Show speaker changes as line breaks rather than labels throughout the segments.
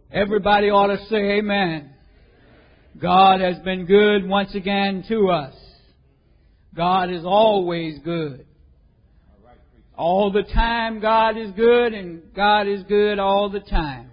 Everybody ought to say amen. God has been good once again to us. God is always good. All the time God is good, and God is good all the time.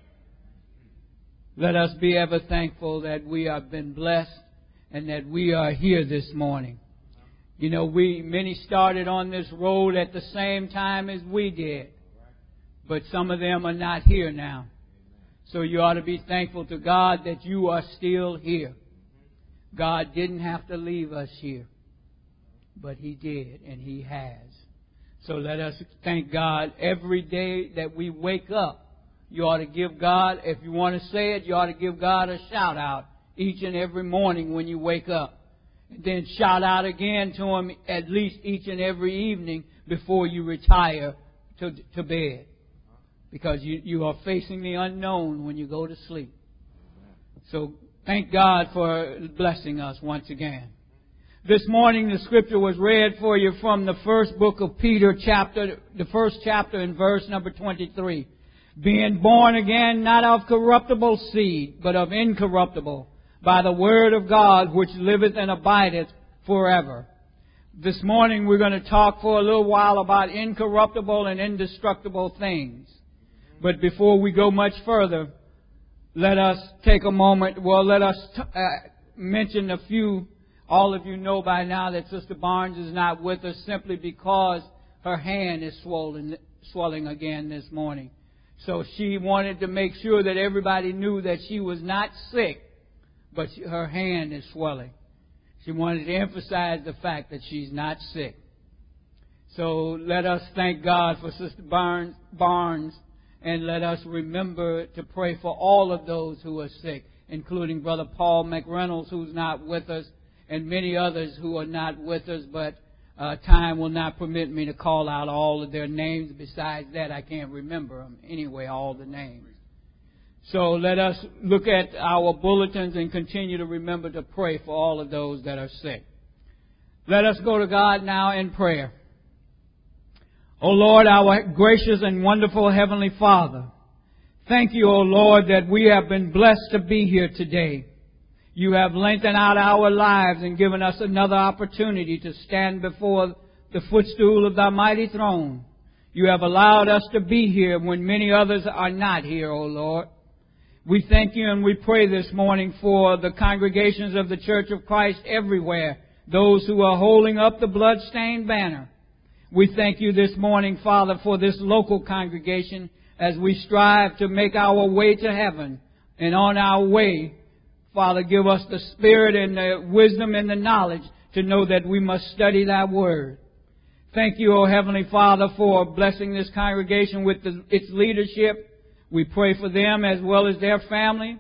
Let us be ever thankful that we have been blessed and that we are here this morning. You know, many started on this road at the same time as we did, but some of them are not here now. So you ought to be thankful to God that you are still here. God didn't have to leave us here, but He did, and He has. So let us thank God every day that we wake up. You ought to give God, if you want to say it, you ought to give God a shout out each and every morning when you wake up. And then shout out again to Him at least each and every evening before you retire to bed. Because you are facing the unknown when you go to sleep. So thank God for blessing us once again. This morning the scripture was read for you from the first book of Peter, the first chapter and verse number 23. Being born again, not of corruptible seed, but of incorruptible, by the word of God, which liveth and abideth forever. This morning we're going to talk for a little while about incorruptible and indestructible things. But before we go much further, let us take a moment. Well, let us mention a few. All of you know by now that Sister Barnes is not with us simply because her hand is swelling again this morning. So she wanted to make sure that everybody knew that she was not sick, but her hand is swelling. She wanted to emphasize the fact that she's not sick. So let us thank God for Sister Barnes, and let us remember to pray for all of those who are sick, including Brother Paul McReynolds, who's not with us, and many others who are not with us, but time will not permit me to call out all of their names. Besides that, I can't remember them anyway, all the names. So let us look at our bulletins and continue to remember to pray for all of those that are sick. Let us go to God now in prayer. O Lord, our gracious and wonderful Heavenly Father, thank you, O Lord, that we have been blessed to be here today. You have lengthened out our lives and given us another opportunity to stand before the footstool of thy mighty throne. You have allowed us to be here when many others are not here, O Lord. We thank you and we pray this morning for the congregations of the Church of Christ everywhere, those who are holding up the bloodstained banner. We thank you this morning, Father, for this local congregation as we strive to make our way to heaven. And on our way, Father, give us the spirit and the wisdom and the knowledge to know that we must study thy word. Thank you, O Heavenly Father, for blessing this congregation with its leadership. We pray for them as well as their families.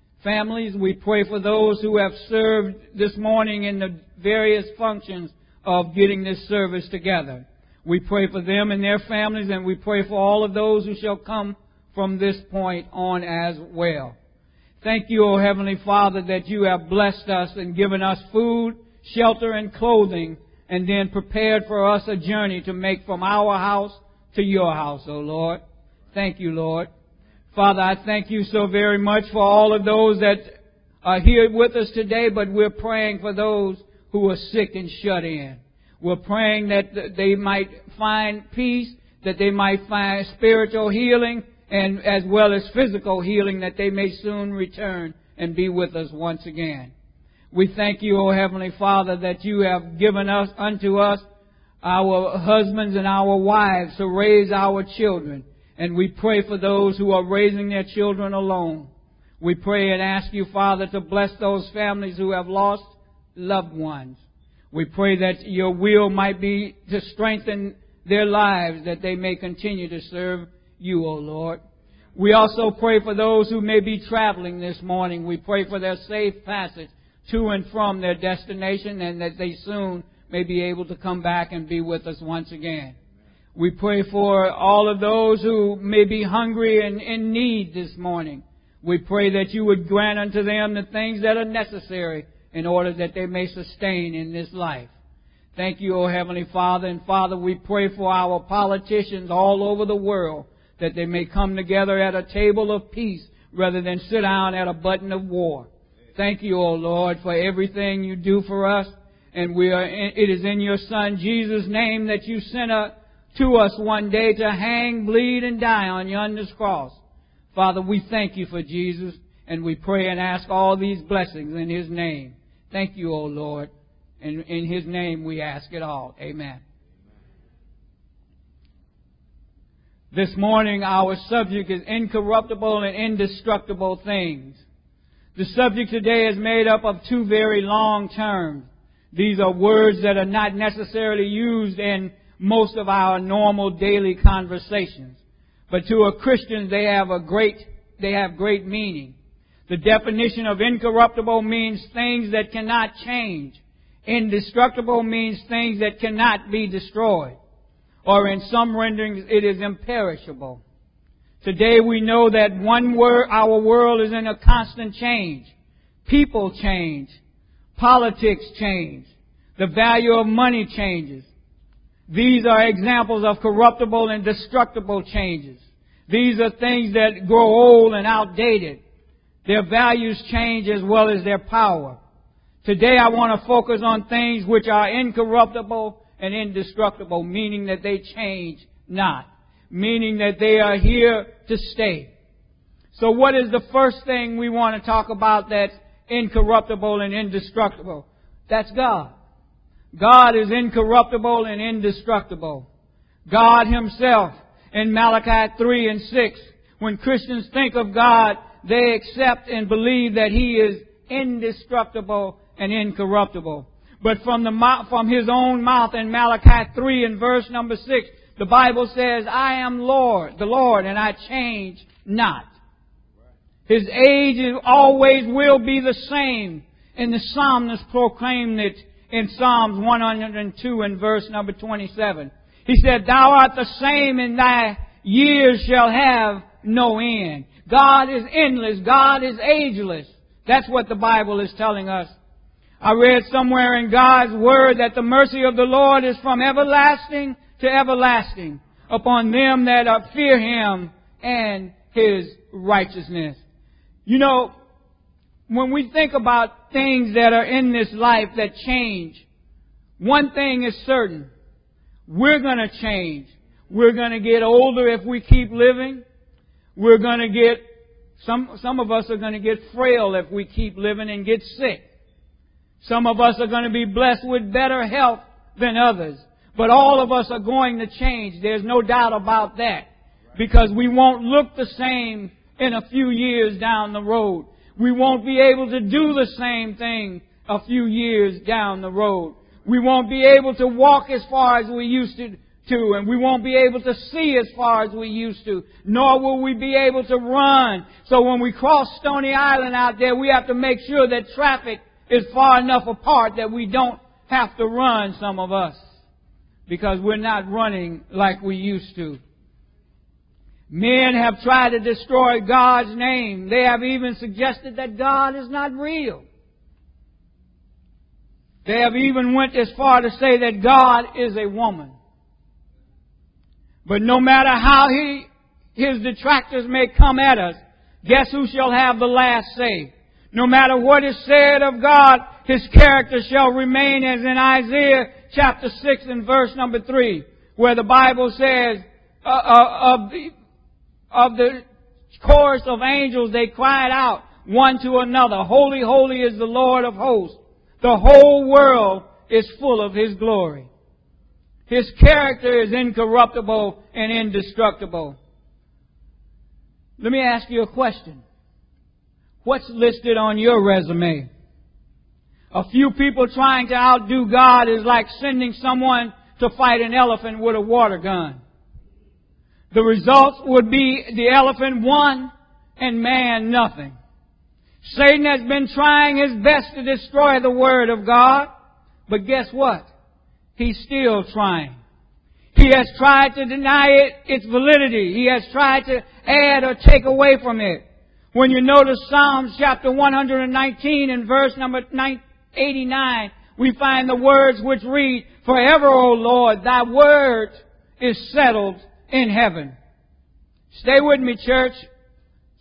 We pray for those who have served this morning in the various functions of getting this service together. We pray for them and their families, and we pray for all of those who shall come from this point on as well. Thank you, O Heavenly Father, that you have blessed us and given us food, shelter, and clothing, and then prepared for us a journey to make from our house to your house, O Lord. Thank you, Lord. Father, I thank you so very much for all of those that are here with us today, but we're praying for those who are sick and shut in. We're praying that they might find peace, that they might find spiritual healing, and as well as physical healing, that they may soon return and be with us once again. We thank you, O Heavenly Father, that you have given us unto us our husbands and our wives to raise our children. And we pray for those who are raising their children alone. We pray and ask you, Father, to bless those families who have lost loved ones. We pray that your will might be to strengthen their lives, that they may continue to serve you, O Lord. We also pray for those who may be traveling this morning. We pray for their safe passage to and from their destination, and that they soon may be able to come back and be with us once again. We pray for all of those who may be hungry and in need this morning. We pray that you would grant unto them the things that are necessary in order that they may sustain in this life. Thank you, O Heavenly Father. And Father, we pray for our politicians all over the world, that they may come together at a table of peace, rather than sit down at a button of war. Thank you, O Lord, for everything you do for us. And it is in your Son, Jesus' name, that you sent to us one day to hang, bleed, and die on yonder's cross. Father, we thank you for Jesus, and we pray and ask all these blessings in His name. Thank you, O Lord. And in His name we ask it all. Amen. This morning our subject is incorruptible and indestructible things. The subject today is made up of two very long terms. These are words that are not necessarily used in most of our normal daily conversations. But to a Christian, they have great meaning. The definition of incorruptible means things that cannot change. Indestructible means things that cannot be destroyed. Or in some renderings, it is imperishable. Today we know that our world is in a constant change. People change. Politics change. The value of money changes. These are examples of corruptible and destructible changes. These are things that grow old and outdated. Their values change as well as their power. Today I want to focus on things which are incorruptible and indestructible, meaning that they change not, meaning that they are here to stay. So what is the first thing we want to talk about that's incorruptible and indestructible? That's God. God is incorruptible and indestructible. God Himself in Malachi 3 and 6, when Christians think of God, they accept and believe that He is indestructible and incorruptible. But from His own mouth in Malachi 3 and verse number 6, the Bible says, I am the Lord, and I change not. His age always will be the same. And the psalmist proclaimed it in Psalms 102 and verse number 27. He said, Thou art the same, and thy years shall have no end. God is endless. God is ageless. That's what the Bible is telling us. I read somewhere in God's Word that the mercy of the Lord is from everlasting to everlasting upon them that fear Him and His righteousness. You know, when we think about things that are in this life that change, one thing is certain. We're going to change. We're going to get older if we keep living. We're going to get, some of us are going to get frail if we keep living and get sick. Some of us are going to be blessed with better health than others. But all of us are going to change. There's no doubt about that. Because we won't look the same in a few years down the road. We won't be able to do the same thing a few years down the road. We won't be able to walk as far as we used to, and we won't be able to see as far as we used to, nor will we be able to run. So when we cross Stony Island out there, we have to make sure that traffic is far enough apart that we don't have to run, some of us, because we're not running like we used to. Men have tried to destroy God's name. They have even suggested that God is not real. They have even went as far to say that God is a woman. But no matter how his detractors may come at us, guess who shall have the last say? No matter what is said of God, His character shall remain, as in Isaiah chapter 6 and verse number 3, where the Bible says, of the chorus of angels, they cried out one to another, Holy, holy is the Lord of hosts. The whole world is full of His glory. His character is incorruptible and indestructible. Let me ask you a question. What's listed on your resume? A few people trying to outdo God is like sending someone to fight an elephant with a water gun. The results would be the elephant won and man nothing. Satan has been trying his best to destroy the Word of God, but guess what? He's still trying. He has tried to deny its validity. He has tried to add or take away from it. When you notice Psalms chapter 119 and verse number 89, we find the words which read, Forever, O Lord, thy word is settled in heaven. Stay with me, church.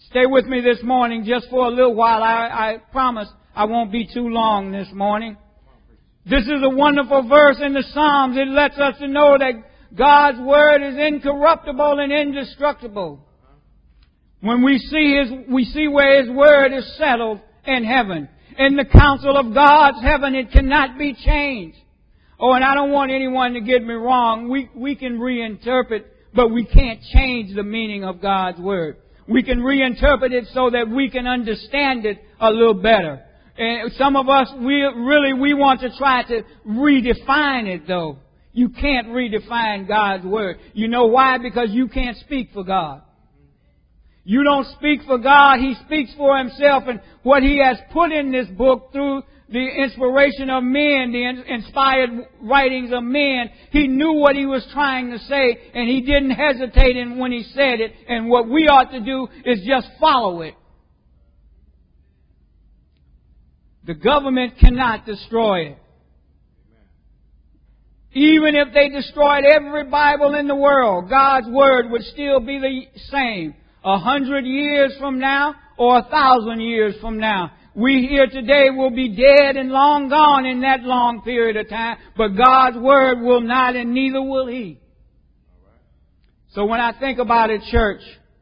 Stay with me this morning just for a little while. I promise I won't be too long this morning. This is a wonderful verse in the Psalms. It lets us to know that God's Word is incorruptible and indestructible. When we see where His Word is settled in heaven. In the council of God's heaven, it cannot be changed. Oh, and I don't want anyone to get me wrong. We can reinterpret, but we can't change the meaning of God's Word. We can reinterpret it so that we can understand it a little better. And some of us, we want to try to redefine it though. You can't redefine God's Word. You know why? Because you can't speak for God. You don't speak for God. He speaks for Himself, and what He has put in this book through the inspiration of men, the inspired writings of men, He knew what He was trying to say, and He didn't hesitate when He said it. And what we ought to do is just follow it. The government cannot destroy it. Even if they destroyed every Bible in the world, God's Word would still be the same. 100 years from now or 1,000 years from now. We here today will be dead and long gone in that long period of time, but God's Word will not, and neither will He. So when I think about it, church,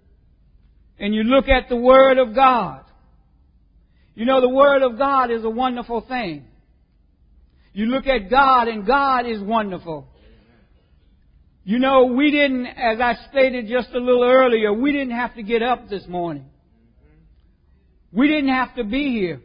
and you look at the Word of God, you know the Word of God is a wonderful thing. You look at God, and God is wonderful. You know, we didn't, as I stated just a little earlier, we didn't have to get up this morning. We didn't have to be here.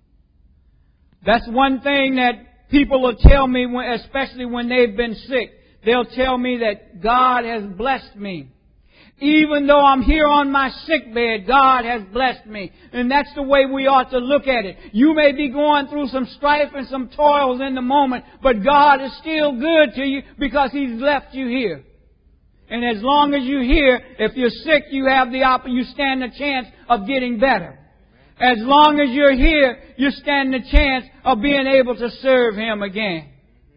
That's one thing that people will tell me, especially when they've been sick. They'll tell me that God has blessed me. Even though I'm here on my sick bed, God has blessed me. And that's the way we ought to look at it. You may be going through some strife and some toils in the moment, but God is still good to you because He's left you here. And as long as you're here, if you're sick, you stand a chance of getting better. As long as you're here, you stand a chance of being able to serve Him again.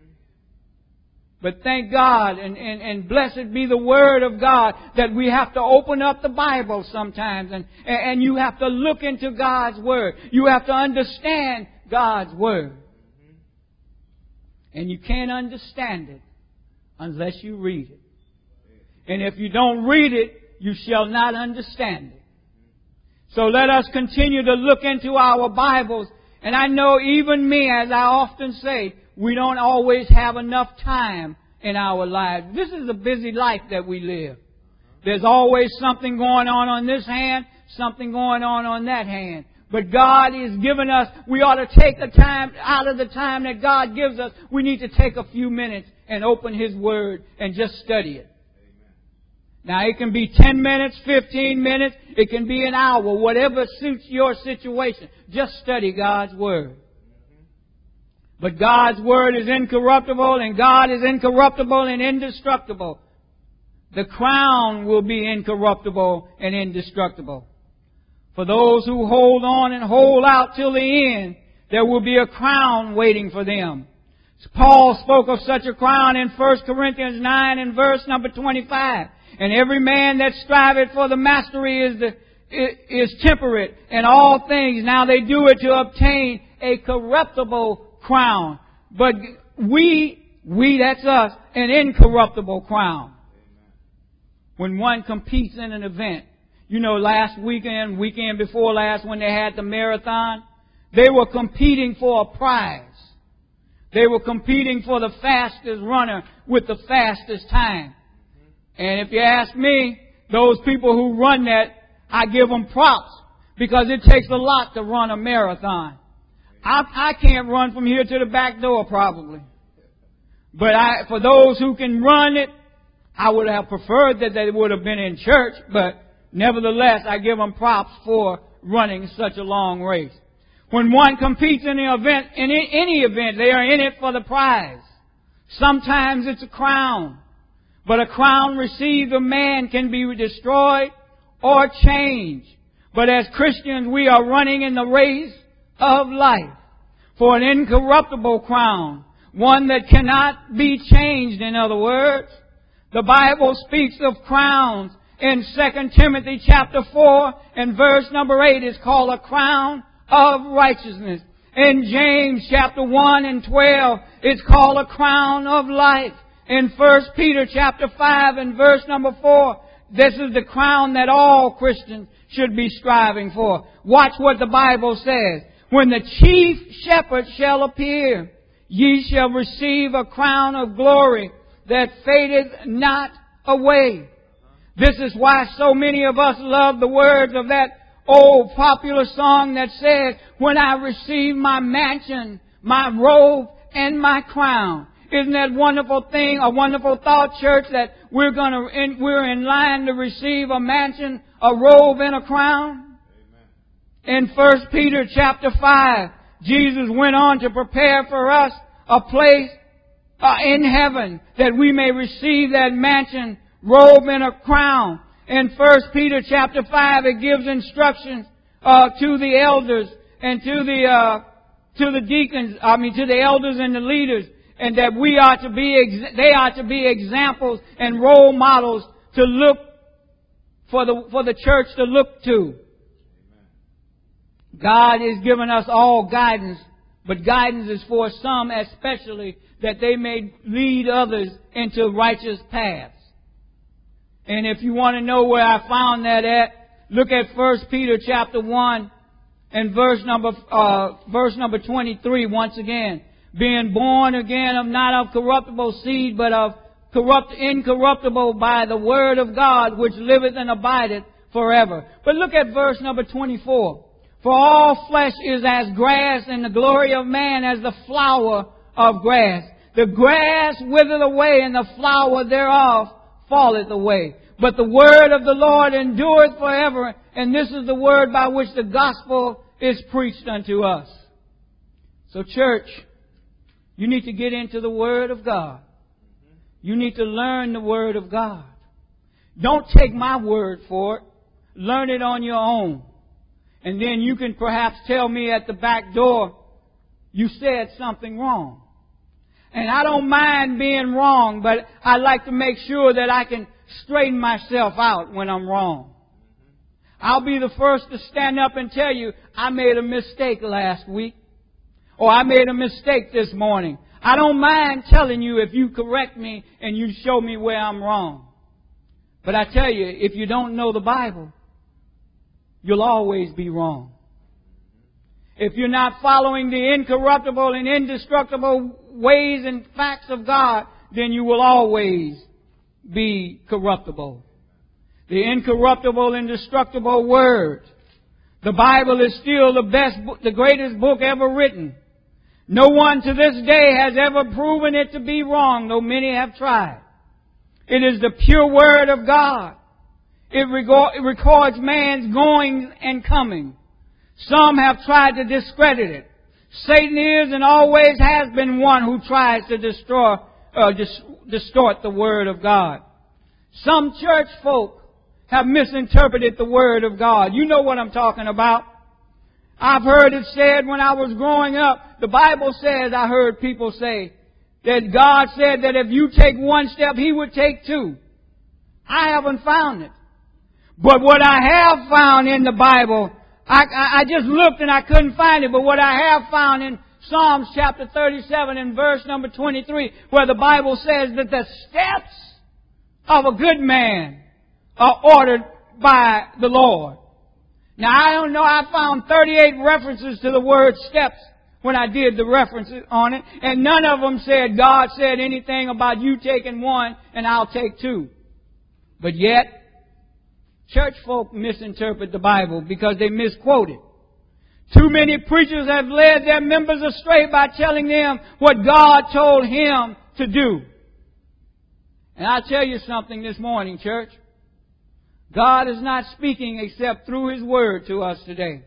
But thank God and blessed be the Word of God that we have to open up the Bible sometimes and you have to look into God's Word. You have to understand God's Word. And you can't understand it unless you read it. And if you don't read it, you shall not understand it. So let us continue to look into our Bibles. And I know even me, as I often say, we don't always have enough time in our lives. This is a busy life that we live. There's always something going on this hand, something going on that hand. But God is giving us, we ought to take the time, out of the time that God gives us, we need to take a few minutes and open His Word and just study it. Now it can be 10 minutes, 15 minutes, it can be an hour, whatever suits your situation. Just study God's Word. But God's Word is incorruptible, and God is incorruptible and indestructible. The crown will be incorruptible and indestructible. For those who hold on and hold out till the end, there will be a crown waiting for them. Paul spoke of such a crown in 1 Corinthians 9 and verse number 25. And every man that striveth for the mastery is temperate in all things. Now they do it to obtain a corruptible crown. But we, that's us, an incorruptible crown. When one competes in an event. You know, last weekend before last, when they had the marathon, they were competing for a prize. They were competing for the fastest runner with the fastest time. And if you ask me, those people who run that, I give them props because it takes a lot to run a marathon. I can't run from here to the back door probably. But for those who can run it, I would have preferred that they would have been in church, but nevertheless, I give them props for running such a long race. When one competes in an event, in any event, they are in it for the prize. Sometimes it's a crown. But a crown received of man can be destroyed or changed. But as Christians, we are running in the race of life for an incorruptible crown, one that cannot be changed, in other words. The Bible speaks of crowns in 2 Timothy chapter 4 and verse number 8 is called a crown of righteousness. In James chapter 1 and 12, it's called a crown of life. In 1 Peter chapter 5 and verse number 4, this is the crown that all Christians should be striving for. Watch what the Bible says. When the chief shepherd shall appear, ye shall receive a crown of glory that fadeth not away. This is why so many of us love the words of that old popular song that says, when I receive my mansion, my robe, and my crown. Isn't that a wonderful thing, a wonderful thought, church, that we're in line to receive a mansion, a robe, and a crown? Amen. In 1 Peter chapter 5, Jesus went on to prepare for us a place in heaven that we may receive that mansion, robe, and a crown. In 1 Peter chapter 5, it gives instructions to the elders and to the deacons, to the elders and the leaders, and that they are to be examples and role models to look for the church to look to. God has given us all guidance, but guidance is for some especially, that they may lead others into righteous paths. And if you want to know where I found that at, look at 1 Peter chapter 1 and verse number 23 once again. Being born again not of corruptible seed, but of incorruptible by the word of God, which liveth and abideth forever. But look at verse number 24. For all flesh is as grass, and the glory of man as the flower of grass. The grass withereth away, and the flower thereof falleth away. But the word of the Lord endureth forever, and this is the word by which the gospel is preached unto us. So church, you need to get into the Word of God. You need to learn the Word of God. Don't take my word for it. Learn it on your own. And then you can perhaps tell me at the back door, you said something wrong. And I don't mind being wrong, but I like to make sure that I can straighten myself out when I'm wrong. I'll be the first to stand up and tell you, I made a mistake last week. Or I made a mistake this morning. I don't mind telling you if you correct me and you show me where I'm wrong. But I tell you, if you don't know the Bible, you'll always be wrong. If you're not following the incorruptible and indestructible ways and facts of God, then you will always be corruptible. The incorruptible, indestructible Word. The Bible is still the greatest book ever written. No one to this day has ever proven it to be wrong, though many have tried. It is the pure Word of God. It records man's goings and coming. Some have tried to discredit it. Satan is and always has been one who tries to distort the Word of God. Some church folk have misinterpreted the Word of God. You know what I'm talking about. I've heard it said when I was growing up, the Bible says, I heard people say, that God said that if you take one step, He would take two. I haven't found it. But what I have found in the Bible, I just looked and I couldn't find it, but what I have found in Psalms chapter 37 and verse number 23, where the Bible says that the steps of a good man are ordered by the Lord. Now, I don't know, I found 38 references to the word steps when I did the references on it, and none of them said God said anything about you taking one and I'll take two. But yet, church folk misinterpret the Bible because they misquote it. Too many preachers have led their members astray by telling them what God told Him to do. And I'll tell you something this morning, church. God is not speaking except through His Word to us today.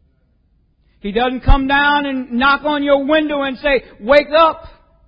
He doesn't come down and knock on your window and say, wake up.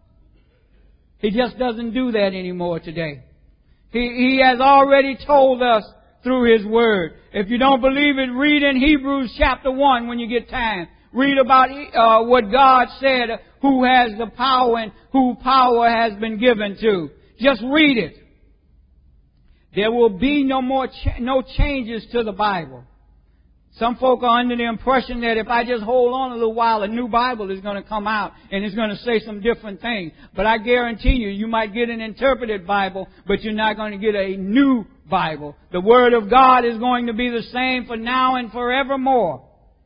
He just doesn't do that anymore today. He has already told us through His Word. If you don't believe it, read in Hebrews chapter 1 when you get time. Read about what God said, who has the power and who power has been given to. Just read it. There will be no changes to the Bible. Some folk are under the impression that if I just hold on a little while, a new Bible is going to come out and it's going to say some different things. But I guarantee you, you might get an interpreted Bible, but you're not going to get a new Bible. The Word of God is going to be the same for now and forevermore.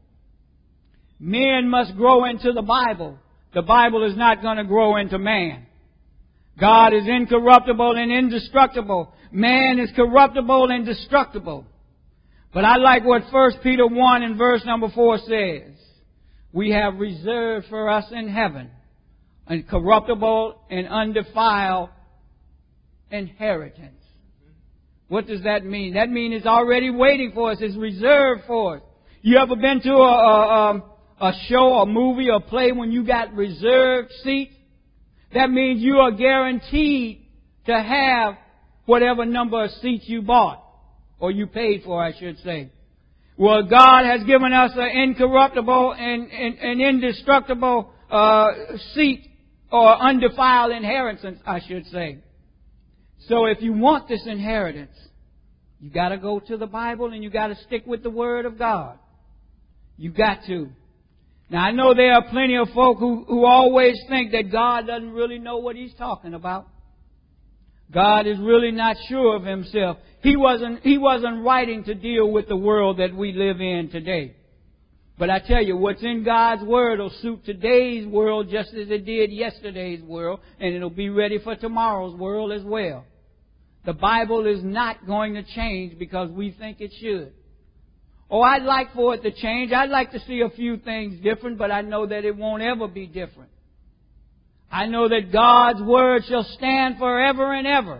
Men must grow into the Bible. The Bible is not going to grow into man. God is incorruptible and indestructible. Man is corruptible and destructible. But I like what 1 Peter 1 and verse number 4 says. We have reserved for us in heaven a corruptible and undefiled inheritance. What does that mean? That means it's already waiting for us. It's reserved for us. You ever been to a show, a movie, or play when you got reserved seats? That means you are guaranteed to have whatever number of seats you bought. Or you paid for, I should say. Well, God has given us an incorruptible and indestructible seat, or undefiled inheritance, I should say. So if you want this inheritance, you got to go to the Bible and you got to stick with the Word of God. You got to. Now, I know there are plenty of folk who always think that God doesn't really know what He's talking about. God is really not sure of Himself. He wasn't writing to deal with the world that we live in today. But I tell you, what's in God's Word will suit today's world just as it did yesterday's world, and it'll be ready for tomorrow's world as well. The Bible is not going to change because we think it should. Oh, I'd like for it to change. I'd like to see a few things different, but I know that it won't ever be different. I know that God's Word shall stand forever and ever.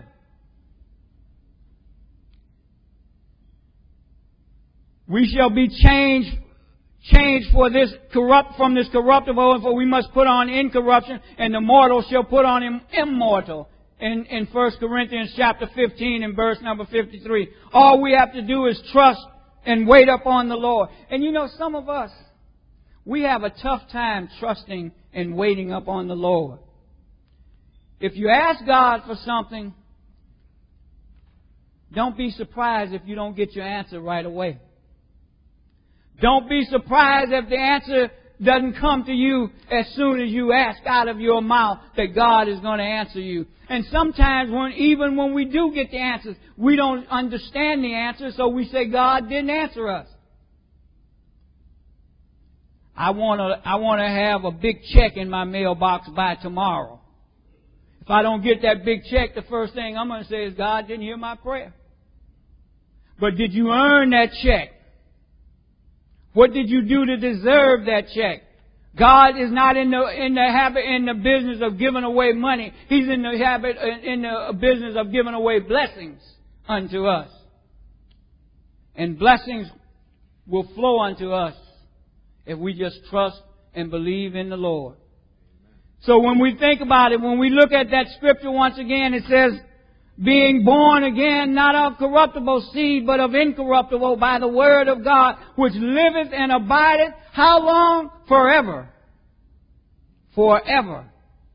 We shall be changed from this corruptible, and for we must put on incorruption, and the mortal shall put on immortal. In 1 Corinthians chapter 15 and verse number 53. All we have to do is trust and wait upon the Lord. And you know, some of us, we have a tough time trusting and waiting upon the Lord. If you ask God for something, don't be surprised if you don't get your answer right away. Don't be surprised if the answer doesn't come to you as soon as you ask out of your mouth that God is going to answer you. And sometimes even when we do get the answers, we don't understand the answer, so we say God didn't answer us. I want to have a big check in my mailbox by tomorrow. If I don't get that big check, the first thing I'm going to say is God didn't hear my prayer. But did you earn that check? What did you do to deserve that check? God is not in the business of giving away money. He's in the business of giving away blessings unto us. And blessings will flow unto us if we just trust and believe in the Lord. So when we think about it, when we look at that scripture once again, it says, being born again, not of corruptible seed, but of incorruptible, by the word of God, which liveth and abideth. How long? Forever. Forever.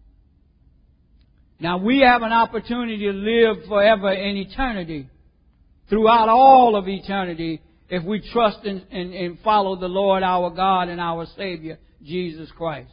Now we have an opportunity to live forever in eternity. Throughout all of eternity, if we trust and follow the Lord our God and our Savior, Jesus Christ.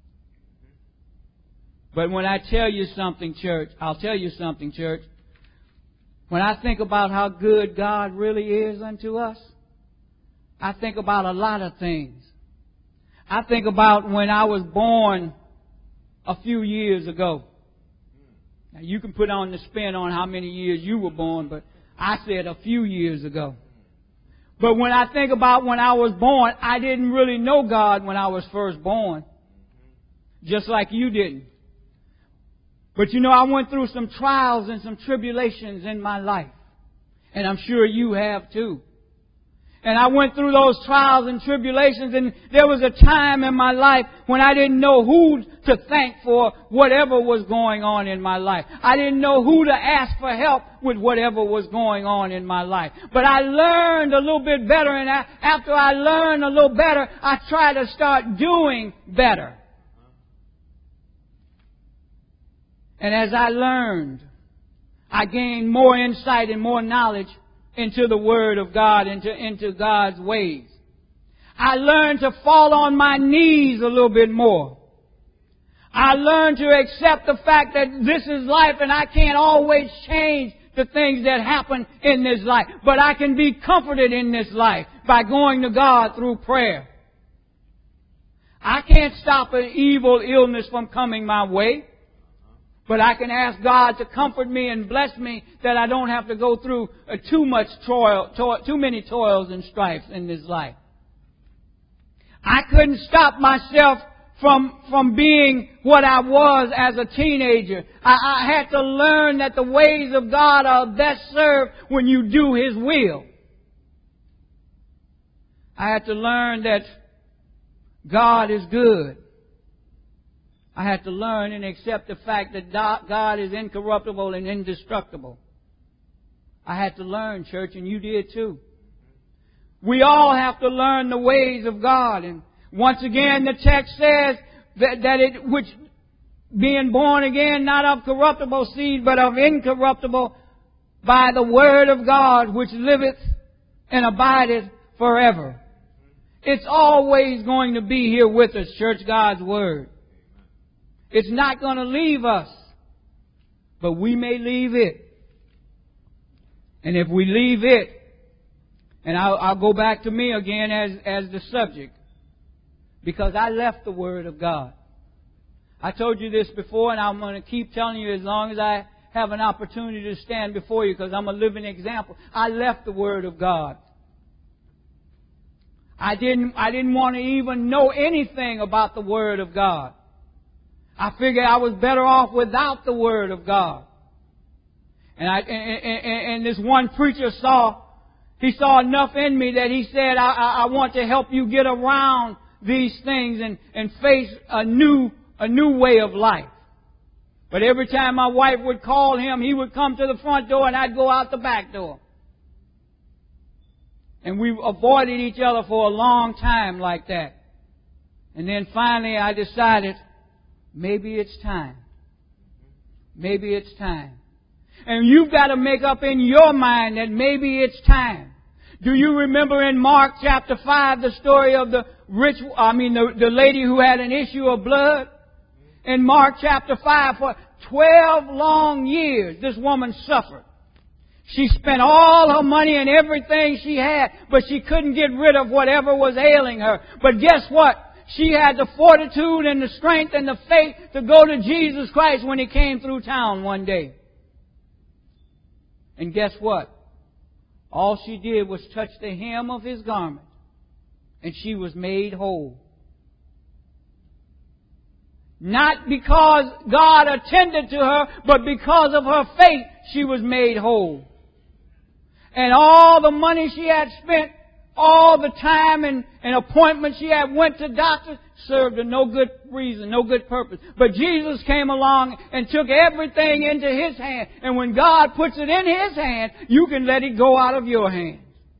But when I tell you something, church, I'll tell you something, church. When I think about how good God really is unto us, I think about a lot of things. I think about when I was born a few years ago. Now, you can put on the spin on how many years you were born, but I said a few years ago. But when I think about when I was born, I didn't really know God when I was first born. Just like you didn't. But you know, I went through some trials and some tribulations in my life. And I'm sure you have too. And I went through those trials and tribulations, and there was a time in my life when I didn't know who to thank for whatever was going on in my life. I didn't know who to ask for help with whatever was going on in my life. But I learned a little bit better, and after I learned a little better, I tried to start doing better. And as I learned, I gained more insight and more knowledge into the Word of God, into God's ways. I learned to fall on my knees a little bit more. I learned to accept the fact that this is life and I can't always change the things that happen in this life. But I can be comforted in this life by going to God through prayer. I can't stop an evil illness from coming my way. But I can ask God to comfort me and bless me that I don't have to go through too many toils and strifes in this life. I couldn't stop myself from being what I was as a teenager. I had to learn that the ways of God are best served when you do His will. I had to learn that God is good. I had to learn and accept the fact that God is incorruptible and indestructible. I had to learn, church, and you did too. We all have to learn the ways of God. And once again, the text says which being born again, not of corruptible seed, but of incorruptible, by the word of God, which liveth and abideth forever. It's always going to be here with us, church, God's word. It's not going to leave us, but we may leave it. And if we leave it, and I'll go back to me again as the subject, because I left the Word of God. I told you this before, and I'm going to keep telling you as long as I have an opportunity to stand before you, because I'm a living example. I left the Word of God. I didn't want to even know anything about the Word of God. I figured I was better off without the Word of God. And this one preacher saw enough in me that he said, I want to help you get around these things and face a new way of life. But every time my wife would call him, he would come to the front door and I'd go out the back door. And we avoided each other for a long time like that. And then finally I decided, maybe it's time. Maybe it's time. And you've got to make up in your mind that maybe it's time. Do you remember in Mark chapter 5 the story of the lady who had an issue of blood? In Mark chapter 5, for 12 long years, this woman suffered. She spent all her money and everything she had, but she couldn't get rid of whatever was ailing her. But guess what? She had the fortitude and the strength and the faith to go to Jesus Christ when He came through town one day. And guess what? All she did was touch the hem of His garment, and she was made whole. Not because God attended to her, but because of her faith, she was made whole. And all the money she had spent, all the time and appointments she had went to doctors, served her no good reason, no good purpose. But Jesus came along and took everything into His hand. And when God puts it in His hand, you can let it go out of your hands.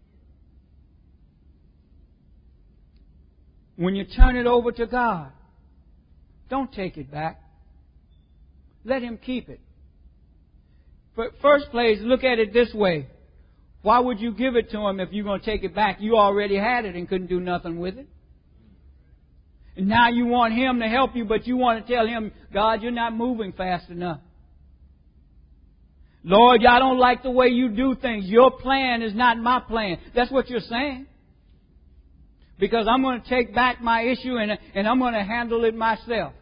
When you turn it over to God, don't take it back. Let Him keep it. But first place, look at it this way. Why would you give it to Him if you're going to take it back? You already had it and couldn't do nothing with it. And now you want Him to help you, but you want to tell Him, God, you're not moving fast enough. Lord, I don't like the way you do things. Your plan is not my plan. That's what you're saying. Because I'm going to take back my issue and I'm going to handle it myself.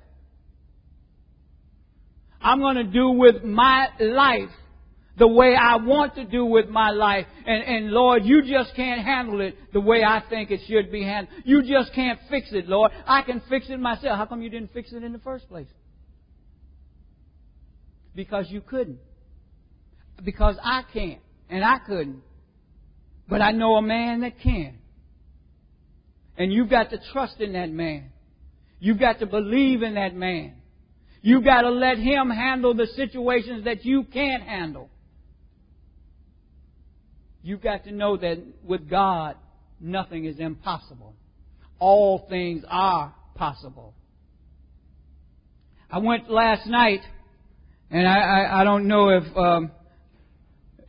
I'm going to do with my life the way I want to do with my life. And Lord, you just can't handle it the way I think it should be handled. You just can't fix it, Lord. I can fix it myself. How come you didn't fix it in the first place? Because you couldn't. Because I can't. And I couldn't. But I know a man that can. And you've got to trust in that man. You've got to believe in that man. You've got to let Him handle the situations that you can't handle. You've got to know that with God, nothing is impossible. All things are possible. I went last night, and I don't know if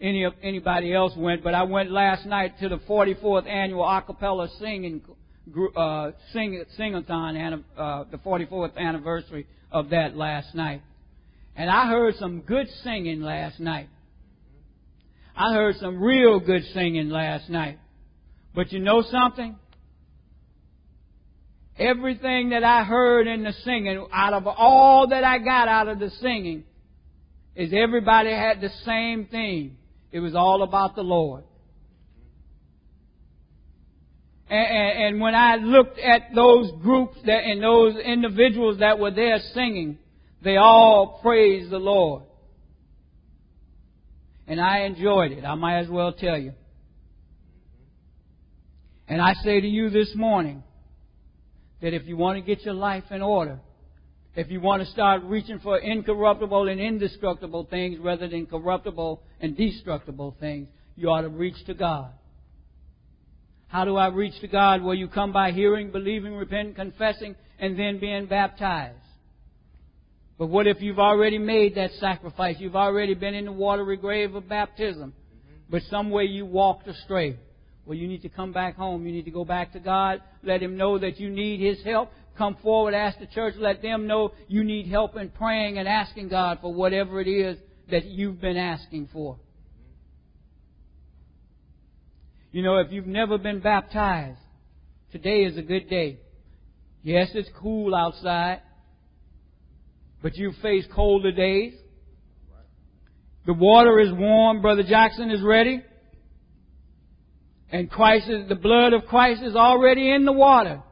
anybody else went, but I went last night to the 44th annual acapella singing sing-a-thon, and the 44th anniversary of that last night. And I heard some good singing last night. I heard some real good singing last night. But you know something? Everything that I heard in the singing, out of all that I got out of the singing, is everybody had the same theme. It was all about the Lord. And when I looked at those groups and those individuals that were there singing, they all praised the Lord. And I enjoyed it. I might as well tell you. And I say to you this morning that if you want to get your life in order, if you want to start reaching for incorruptible and indestructible things rather than corruptible and destructible things, you ought to reach to God. How do I reach to God? Well, you come by hearing, believing, repenting, confessing, and then being baptized. But what if you've already made that sacrifice? You've already been in the watery grave of baptism, but some way you walked astray. Well, you need to come back home. You need to go back to God. Let Him know that you need His help. Come forward, ask the church. Let them know you need help in praying and asking God for whatever it is that you've been asking for. You know, if you've never been baptized, today is a good day. Yes, it's cool outside, but you face colder days. The water is warm. Brother Jackson is ready. And the blood of Christ is already in the water.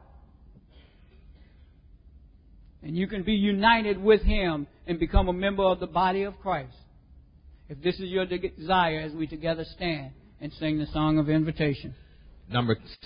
And you can be united with Him and become a member of the body of Christ. If this is your desire, as we together stand and sing the song of invitation.
Number